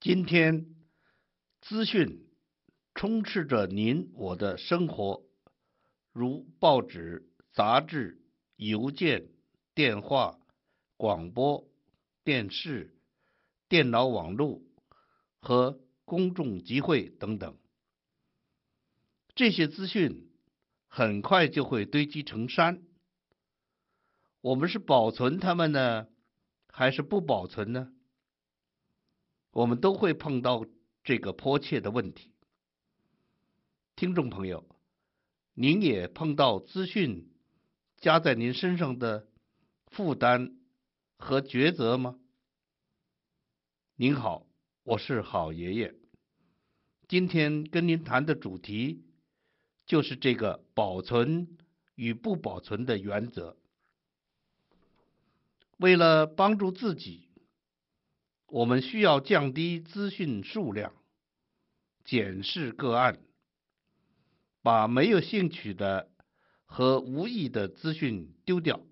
今天资讯充斥着您我的生活，如报纸、杂志、邮件、电话、广播、电视、电脑网络和公众集会等等。这些资讯很快就会堆积成山，我们是保存它们呢，还是不保存呢？我们都会碰到这个迫切的问题。听众朋友，您也碰到资讯加在您身上的负担和抉择吗？您好，我是好爷爷。今天跟您谈的主题就是这个保存与不保存的原则。为了帮助自己，我们需要降低资讯数量，检视个案，把没有兴趣的和无益的资讯丢掉。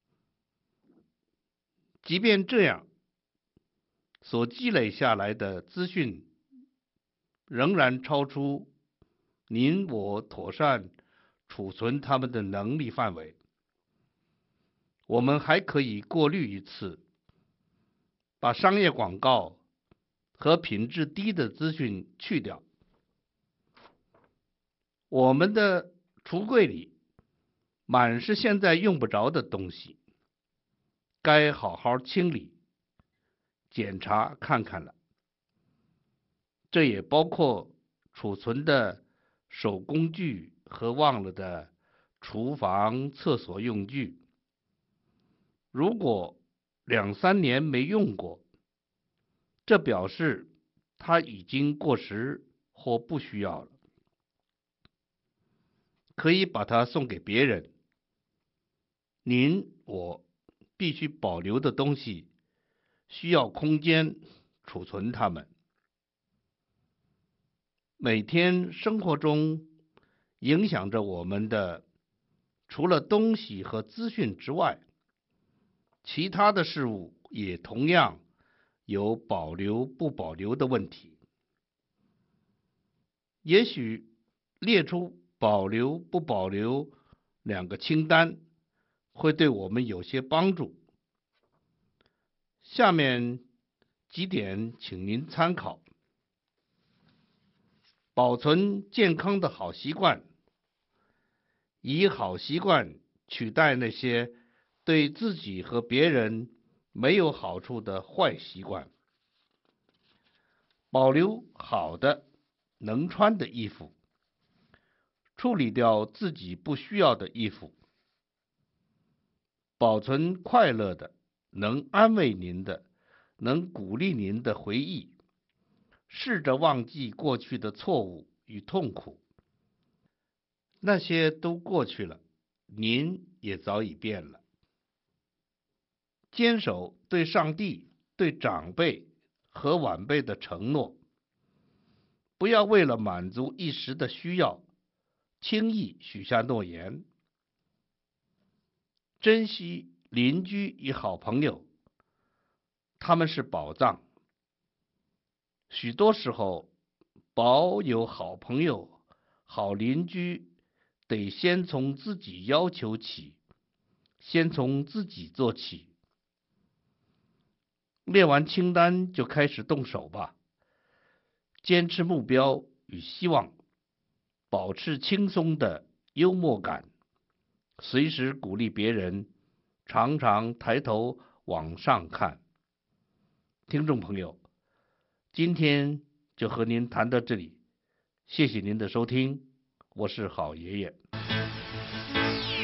即便这样，所积累下来的资讯仍然超出您我妥善储存它们的能力范围。我们还可以过滤一次，把商业广告和品质低的资讯去掉。我们的橱柜里满是现在用不着的东西，该好好清理、检查看看了。这也包括储存的手工具和忘了的厨房、厕所用具。如果2-3年没用过，这表示它已经过时或不需要了，可以把它送给别人。您我必须保留的东西，需要空间储存它们。每天生活中影响着我们的，除了东西和资讯之外，其他的事物也同样有保留不保留的问题。也许列出保留不保留2个清单会对我们有些帮助。下面几点请您参考。保存健康的好习惯，以好习惯取代那些对自己和别人没有好处的坏习惯。保留好的能穿的衣服，处理掉自己不需要的衣服。保存快乐的、能安慰您的、能鼓励您的回忆，试着忘记过去的错误与痛苦。那些都过去了，您也早已变了。坚守对上帝、对长辈和晚辈的承诺，不要为了满足一时的需要，轻易许下诺言。珍惜邻居与好朋友，他们是宝藏。许多时候，保有好朋友、好邻居，得先从自己要求起，先从自己做起。列完清单就开始动手吧。坚持目标与希望，保持轻松的幽默感，随时鼓励别人，常常抬头往上看。听众朋友，今天就和您谈到这里，谢谢您的收听，我是好爷爷。